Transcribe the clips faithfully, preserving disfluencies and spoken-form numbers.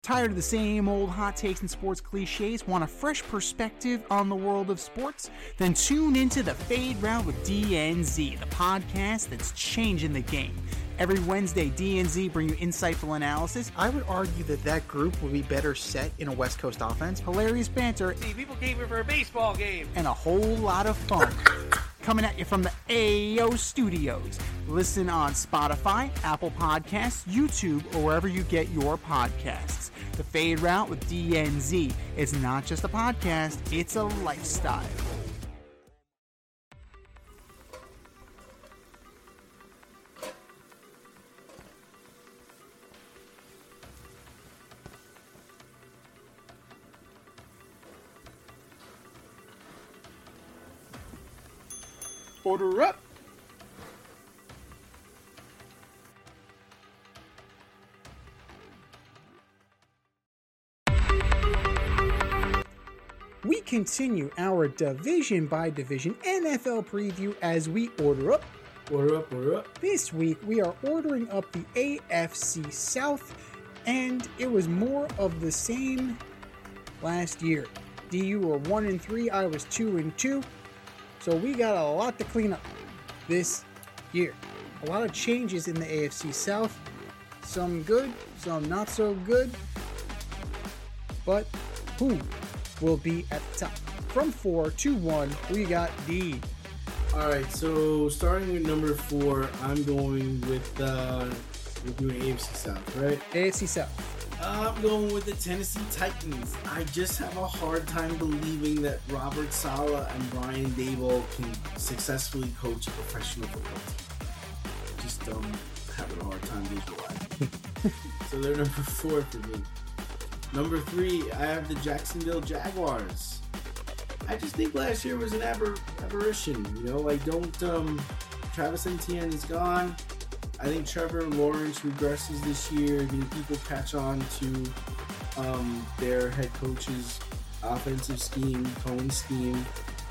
Tired of the same old hot takes and sports cliches? Want a fresh perspective on the world of sports? Then tune into the Fade Route with D N Z, the podcast that's changing the game. Every Wednesday, D N Z bring you insightful analysis. I would argue that that group would be better set in a West Coast offense. Hilarious banter. See, people came here for a baseball game. And a whole lot of fun. Coming at you from the A O Studios. Listen on Spotify, Apple Podcasts, YouTube, or wherever you get your podcasts. The Fade Route with D N Z. It's not just a podcast, it's a lifestyle. Order up! We continue our division by division N F L preview as we order up. Order up, order up. This week we are ordering up the A F C South, and it was more of the same last year. D U were one and three, I was two and two. So we got a lot to clean up this year. A lot of changes in the A F C South. Some good, some not so good. But who will be at the top? From four to one, we got D. Alright, so starting with number four, I'm going with, uh, we're doing A F C South, right? A F C South. I'm going with the Tennessee Titans. I just have a hard time believing that Robert Saleh and Brian Daboll can successfully coach a professional football team. I just um, having a hard time visualizing. So they're number four for me. Number three, I have the Jacksonville Jaguars. I just think last year was an aber- aberration. You know, I don't. Um, Travis Etienne is gone. I think Trevor Lawrence regresses this year. I think people catch on to um, their head coach's offensive scheme, Cohen's scheme.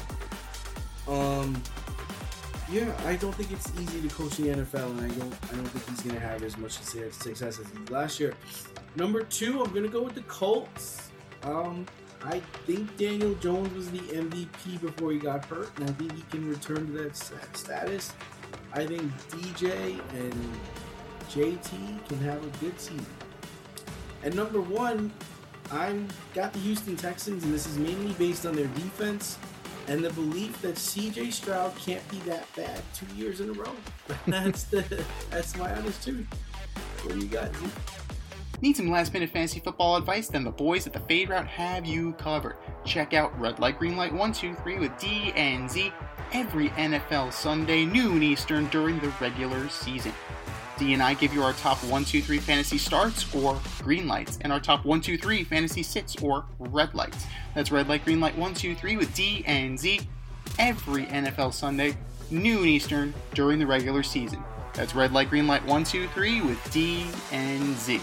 Um, yeah, I don't think it's easy to coach in the N F L, and I don't, I don't think he's going to have as much success as he did last year. Number two, I'm going to go with the Colts. Um, I think Daniel Jones was the M V P before he got hurt, and I think he can return to that status. I think D J and J T can have a good season. And number one, I've got the Houston Texans, and this is mainly based on their defense and the belief that C J Stroud can't be that bad two years in a row. That's the that's my honest truth. What do you got, Z? Need some last minute fantasy football advice? Then the boys at the Fade Route have you covered. Check out Red Light Green Light one two three with D N Z every N F L Sunday, noon Eastern during the regular season. D and I give you our top one two three fantasy starts or green lights, and our top one two three fantasy sits or red lights. That's Red Light Green Light one two three with D and Z every N F L Sunday, noon Eastern during the regular season. That's Red Light Green Light one two three with D and Z.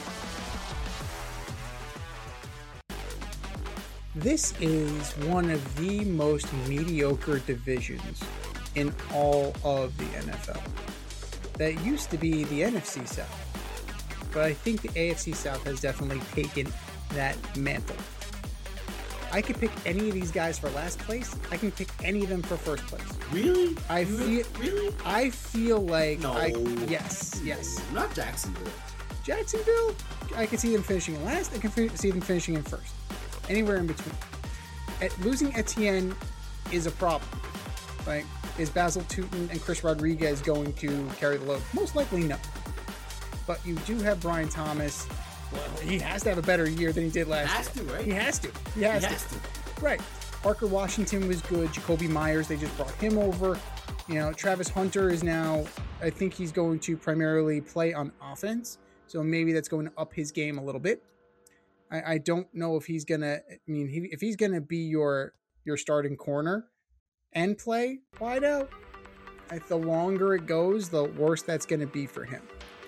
This is one of the most mediocre divisions in all of the N F L. That used to be the N F C South, but I think the A F C South has definitely taken that mantle. I could pick any of these guys for last place. I can pick any of them for first place. Really? I you feel really. I feel like No. I, yes, yes. Not Jacksonville. Jacksonville, I can see them finishing in last. I can fi- see them finishing in first. Anywhere in between. At, losing Etienne is a problem. Like, is Basil Tootin and Chris Rodriguez going to carry the load? Most likely no. But you do have Brian Thomas. Well, he has to have a better year than he did last Has year. to, right? He has to. He has, He has to. to. Right. Parker Washington was good. Jacoby Myers, they just brought him over. You know, Travis Hunter is now, I think he's going to primarily play on offense. So maybe that's going to up his game a little bit. I, I don't know if he's going to, I mean, he, if he's going to be your your starting corner and play wide out, I, the longer it goes, the worse that's going to be for him.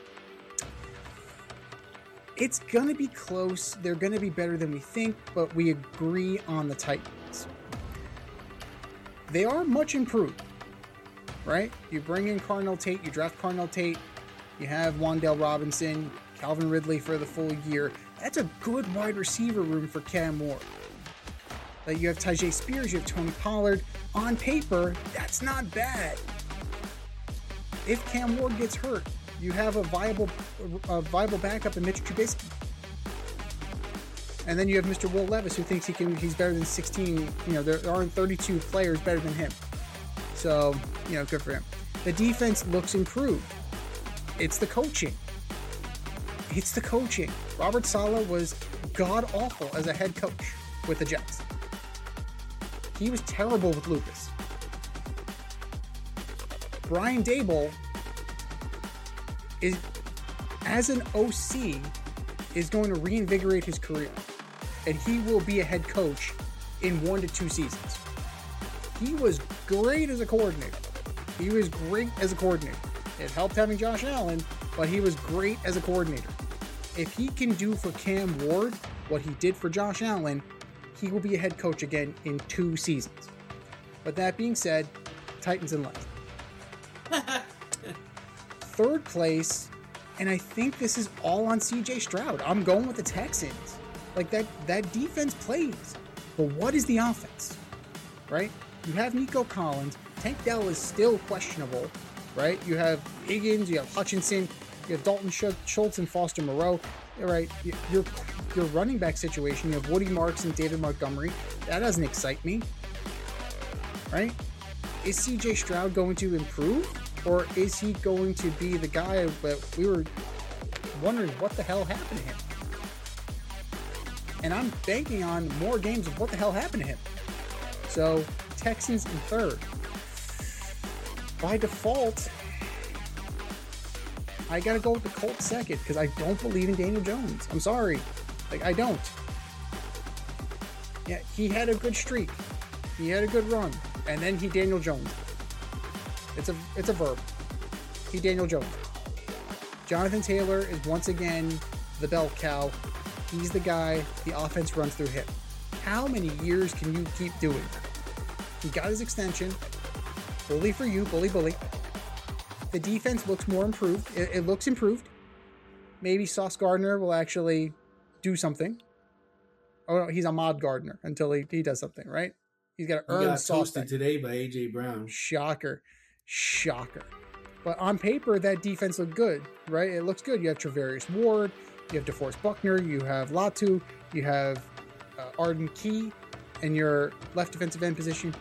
It's going to be close. They're going to be better than we think, but we agree on the Titans. They are much improved, right? You bring in Cardinal Tate, you draft Cardinal Tate, you have Wan'Dale Robinson, Calvin Ridley for the full year. That's a good wide receiver room for Cam Ward. Like, you have Tyjae Spears, you have Tony Pollard. On paper, that's not bad. If Cam Ward gets hurt, you have a viable, a viable backup in Mitch Trubisky. And then you have Mister Will Levis, who thinks he can. He's better than sixteen. You know, there aren't thirty-two players better than him. So, you know, good for him. The defense looks improved. It's the coaching. It's the coaching. Robert Saleh was god-awful as a head coach with the Jets. He was terrible with Lucas. Brian Daboll is, as an O C, is going to reinvigorate his career. And he will be a head coach in one to two seasons. He was great as a coordinator. He was great as a coordinator. It helped having Josh Allen, but he was great as a coordinator. If he can do for Cam Ward what he did for Josh Allen, he will be a head coach again in two seasons. But that being said, Titans in last. Third place, and I think this is all on C J Stroud. I'm going with the Texans. Like, that, that defense plays. But what is the offense? Right? You have Nico Collins. Tank Dell is still questionable. Right? You have Higgins. You have Hutchinson. You have Dalton Schultz and Foster Moreau. Right? Your, your running back situation, you have Woody Marks and David Montgomery. That doesn't excite me. Right? Is C J Stroud going to improve? Or is he going to be the guy that we were wondering what the hell happened to him? And I'm banking on more games of what the hell happened to him. So, Texans in third. By default, I gotta go with the Colts second because I don't believe in Daniel Jones. I'm sorry. Like, I don't. Yeah, he had a good streak. He had a good run. And then he Daniel Jones. It's a it's a verb. He Daniel Jones. Jonathan Taylor is once again the bell cow. He's the guy. The offense runs through him. How many years can you keep doing that? He got his extension. Bully for you. Bully, bully. The defense looks more improved. It, it looks improved. Maybe Sauce Gardner will actually do something. Oh, no, he's Ahmad Gardner until he, he does something, right? He's got to earn he got Sauce toasted today by A J Brown. Shocker. Shocker. But on paper, that defense looked good, right? It looks good. You have Travarius Ward. You have DeForest Buckner. You have Latu. You have uh, Arden Key in your left defensive end position.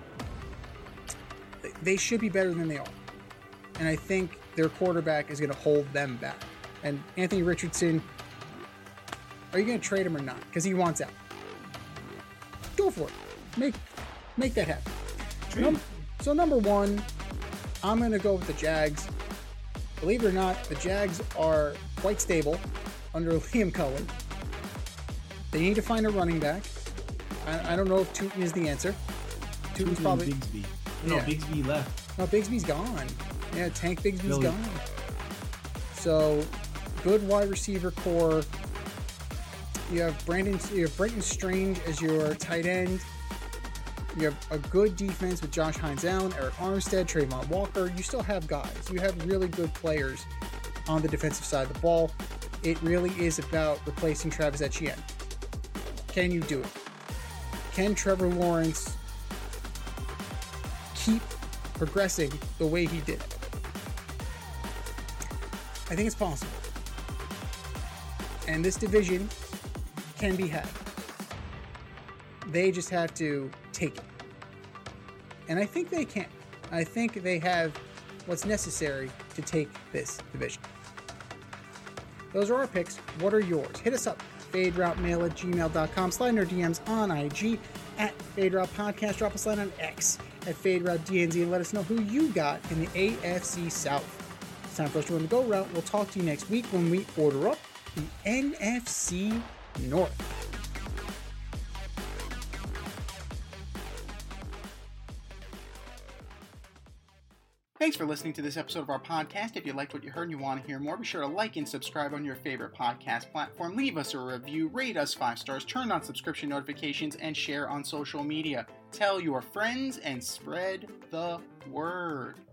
They should be better than they are. And I think their quarterback is going to hold them back. And Anthony Richardson, are you going to trade him or not? Because he wants out. Go for it. Make make that happen. Num- so number one, I'm going to go with the Jags. Believe it or not, the Jags are quite stable under Liam Cohen. They need to find a running back. I, I don't know if Tootin is the answer. Tootin's probably... Bigsby. No, yeah. Bigsby left. No, Bigsby's gone. Yeah, Tank Bigsby's Philly. gone. So, good wide receiver core. You have Brandon, you have Brenton Strange as your tight end. You have a good defense with Josh Hines Allen, Eric Armstead, Trayvon Walker. You still have guys. You have really good players on the defensive side of the ball. It really is about replacing Travis Etienne. Can you do it? Can Trevor Lawrence keep progressing the way he did? I think it's possible. And this division can be had. They just have to take it. And I think they can. I think they have what's necessary to take this division. Those are our picks. What are yours? Hit us up. FadeRouteMail at gmail dot com. Slide in our D Ms on I G at FadeRoute Podcast. Drop a line on X at FadeRouteDNZ and let us know who you got in the A F C South. It's time for us to run the go route. We'll talk to you next week when we order up the N F C North. Thanks for listening to this episode of our podcast. If you liked what you heard and you want to hear more, be sure to like and subscribe on your favorite podcast platform. Leave us a review, rate us five stars, turn on subscription notifications, and share on social media. Tell your friends and spread the word.